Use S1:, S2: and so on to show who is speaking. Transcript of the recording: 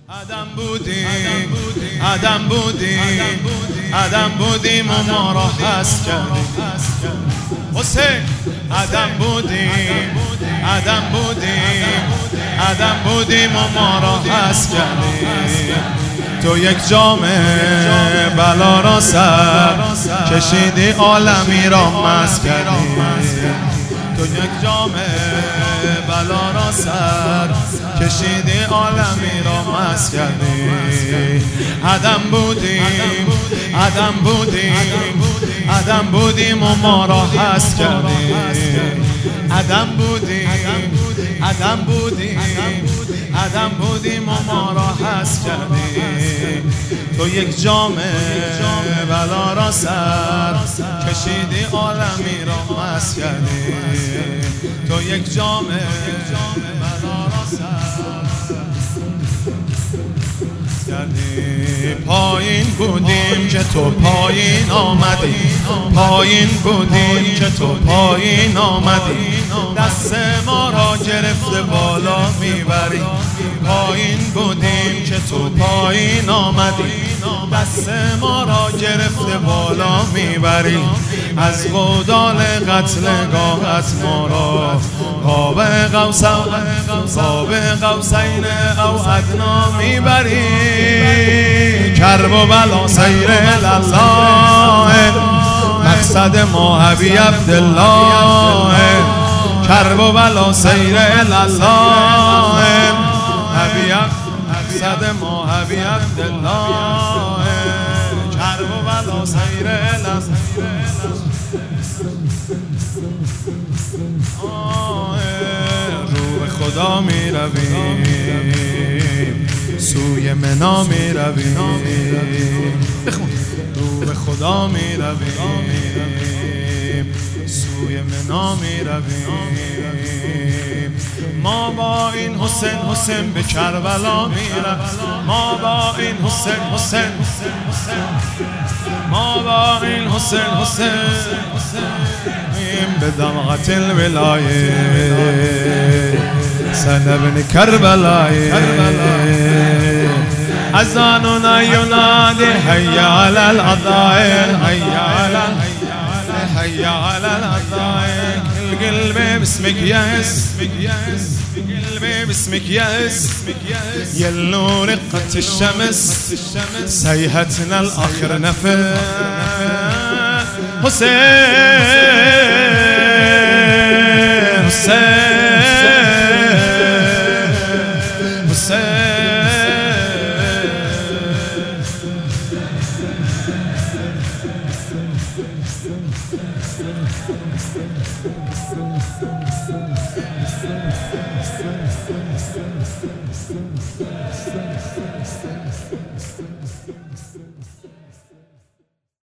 S1: آدم بودیم و ما را حس کردیم حسین. آدم بودیم و ما را حس کردیم. تو یک جام بلا را سر کشیدی عالمی را مست کردی. تو یک جام بلا را سر کشیدی عالمی را مست کردی. آدم بودیم و ما را حس کردی. آدم بودیم و ما را حس کردی. تو یک جام بلا را سر کشیدی عالمی را مست کردی. تو یک جام بلا را سر کردی. پایین بودیم که تو پایین آمدی. پایین بودیم که تو پایین آمدی. دست ما را گرفته بالا میبری. پایین بودیم که تو پایین آمدی. دست ما را گرفته بالا میبری. از گودال قتلگاهت ما را قاب قوسین او ادنا میبری. کرب و بلا سیر الله مقصد ما حبی عبدالله. کرب و بلا سیر الله مقصد ما حبی عبدالله. کرب و بلا سیر رو به خدا می رویم سوی منا می رویم. رو به خدا می رویم سوی منا می رویم. ما با این حسین به کربلا می رویم. ما با این حسین ما با این حسین به دمعة الولاية سنبني كربلاء. أذاننا ينادي هيا على الأضاء هيا على الأضاء. القلب باسمك يهز قلبي باسمك يهز يلو رقة الشمس سيهتنا الآخر نفس. Hussein